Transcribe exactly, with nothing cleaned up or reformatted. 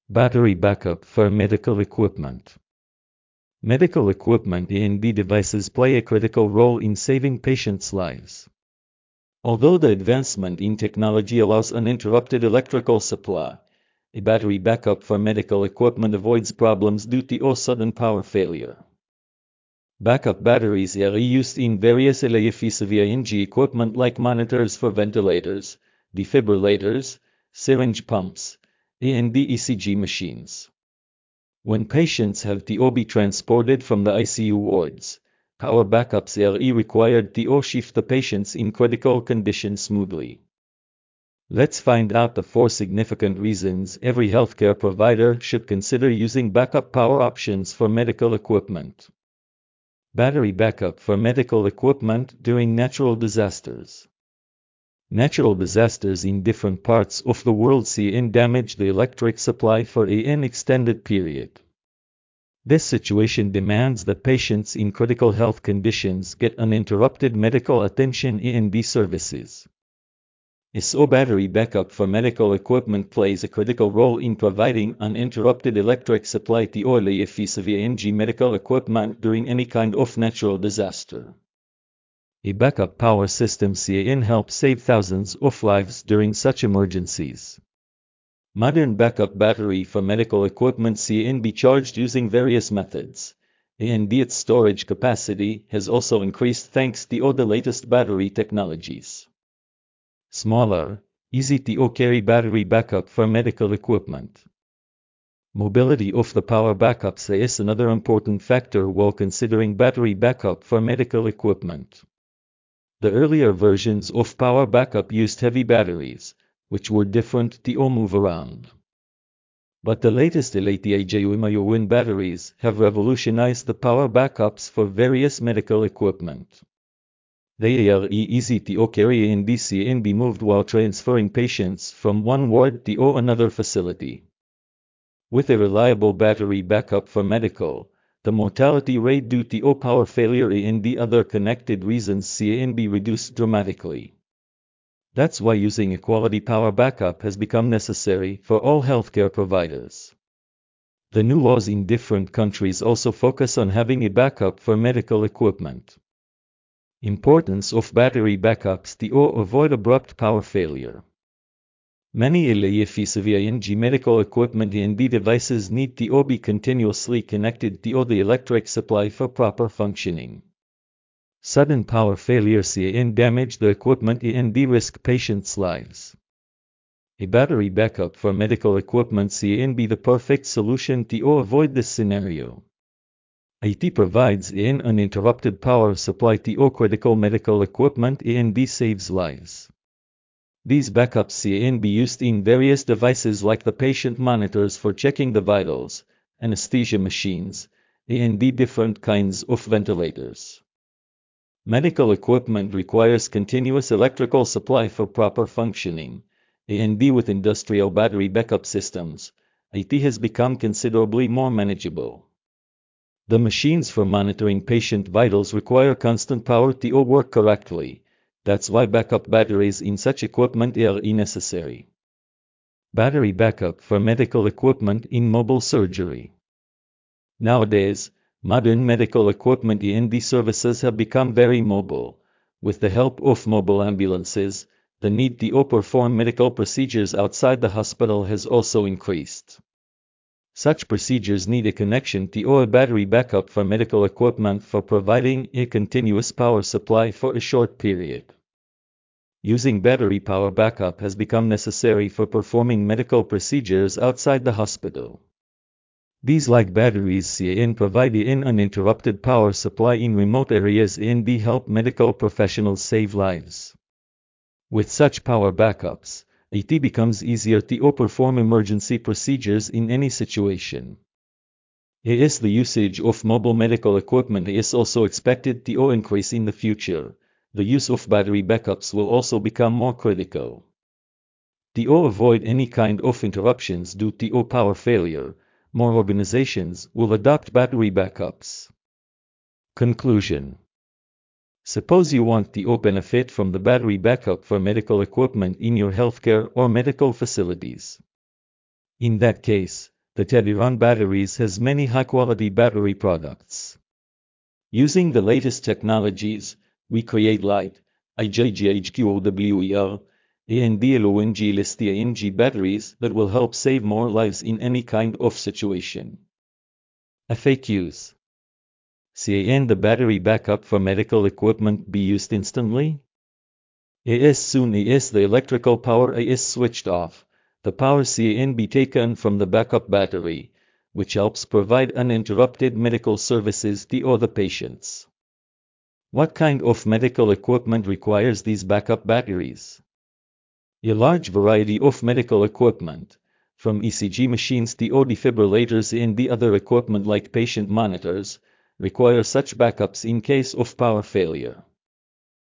Battery backup for medical equipment. Medical equipment and devices play a critical role in saving patients' lives. Although the advancement in technology allows uninterrupted electrical supply, a battery backup for medical equipment avoids problems due to sudden power failure. Backup batteries are used in various elective equipment like monitors for ventilators, defibrillators, syringe pumps, and E C G machines. When patients have to be transported from the I C U wards, power backups are required to shift the patients in critical condition smoothly. Let's find out the four significant reasons every healthcare provider should consider using backup power options for medical equipment. Battery backup for medical equipment during natural disasters. Natural disasters in different parts of the world see and damage the electric supply for an extended period. This situation demands that patients in critical health conditions get uninterrupted medical attention and services. So battery backup for medical equipment plays a critical role in providing uninterrupted electric supply to medical equipment during any kind of natural disaster. A backup power system can help save thousands of lives during such emergencies. Modern backup battery for medical equipment can be charged using various methods, and its storage capacity has also increased thanks to the latest battery technologies. Smaller, easy-to-carry battery backup for medical equipment. Mobility of the power backups is another important factor while considering battery backup for medical equipment. The earlier versions of power backup used heavy batteries, which were different to move around. But the latest L T I J wind batteries have revolutionized the power backups for various medical equipment. They are easy to carry and can be moved while transferring patients from one ward to another facility. With a reliable battery backup for medical, the mortality rate due to power failure and the other connected reasons can be reduced dramatically. That's why using a quality power backup has become necessary for all healthcare providers. The new laws in different countries also focus on having a backup for medical equipment. Importance of battery backups to avoid abrupt power failure. Many elective medical equipment and devices need to be continuously connected to the electric supply for proper functioning. Sudden power failure can damage the equipment and risk patients' lives. A battery backup for medical equipment can be the perfect solution to avoid this scenario. I T provides an uninterrupted power supply to critical medical equipment and saves lives. These backups can be used in various devices like the patient monitors for checking the vitals, anesthesia machines, and the different kinds of ventilators. Medical equipment requires continuous electrical supply for proper functioning, and with industrial battery backup systems, I T has become considerably more manageable. The machines for monitoring patient vitals require constant power to work correctly. That's why backup batteries in such equipment are necessary. Battery backup for medical equipment in mobile surgery. Nowadays, modern medical equipment and services have become very mobile. With the help of mobile ambulances, the need to perform medical procedures outside the hospital has also increased. Such procedures need a connection to a battery backup for medical equipment for providing a continuous power supply for a short period. Using battery power backup has become necessary for performing medical procedures outside the hospital. These like batteries can provide an uninterrupted power supply in remote areas and help medical professionals save lives. With such power backups, it becomes easier to perform emergency procedures in any situation. As the usage of mobile medical equipment is also expected to increase in the future, the use of battery backups will also become more critical. To avoid any kind of interruptions due to power failure, more organizations will adopt battery backups. Conclusion. Suppose you want to benefit from the battery backup for medical equipment in your healthcare or medical facilities. In that case, The Tediron Batteries has many high-quality battery products. Using the latest technologies, we create light, I G G H Q O W E R, A N D L O N G L S T A N G batteries that will help save more lives in any kind of situation. F A Qs. Can the battery backup for medical equipment be used instantly? As soon as the electrical power is switched off, the power can be taken from the backup battery, which helps provide uninterrupted medical services to all the patients. What kind of medical equipment requires these backup batteries? A large variety of medical equipment, from E C G machines to defibrillators and the other equipment like patient monitors, require such backups in case of power failure.